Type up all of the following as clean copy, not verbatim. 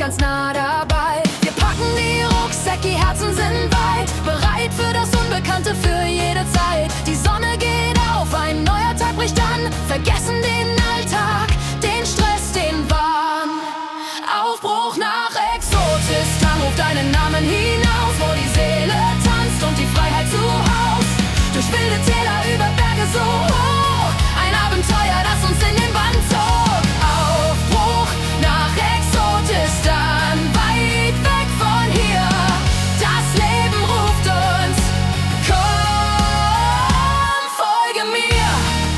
ganz nah dabei. Wir packen die Rucksäcke, Herzen sind weit, bereit für das Unbekannte, für jede Zeit. Die Sonne geht auf, ein neuer Tag bricht an, vergessen den Alltag, den Stress, den Wahn. Aufbruch nach Exotistan, ruf deinen Namen hinaus, wo die Seele tanzt und die Freiheit zu Haus. Durch wilde Täler, über Berge so hoch, ein Abenteuer, das uns in den Bann zog. Aufbruch nach Exotistan, weit weg von hier, das Leben ruft uns. Komm, folge mir.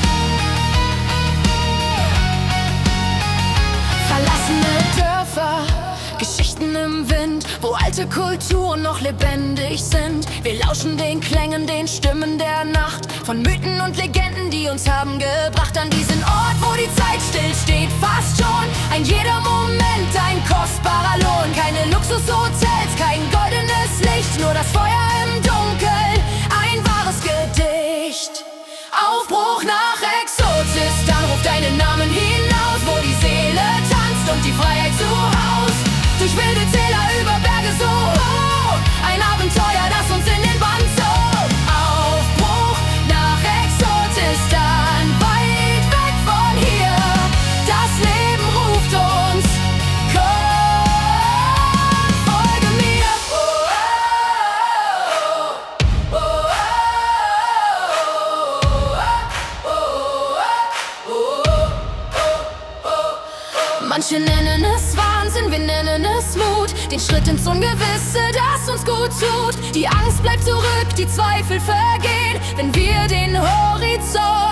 Verlassene Dörfer, Geschichten im Wind, wo alte Kulturen noch lebendig sind. Wir lauschen den Klängen, den Stimmen der Nacht, von Mythen und Legenden, die uns haben gebracht an diesen Ort, wo die Zeit stillsteht, fast schon. Ein jeder Moment, ein kostbarer Lohn. Keine Luxushotels, kein goldenes Licht, nur das Feuer im Dunkeln, ein wahres Gedicht. Aufbruch nach Exotistan, ruf deinen Namen hinaus, wo die Seele tanzt und die Freiheit zu Haus. Durch wilde Täler, über Berge so hoch, ein Abenteuer, das uns in den Bann zog. Aufbruch nach Exotistan, weit weg von hier, das Leben ruft uns. Komm, folge mir. Manche nennen es Wahnsinn, wir nennen es Mut, den Schritt ins Ungewisse, das uns gut tut. Die Angst bleibt zurück, die Zweifel vergehen, wenn wir den Horizont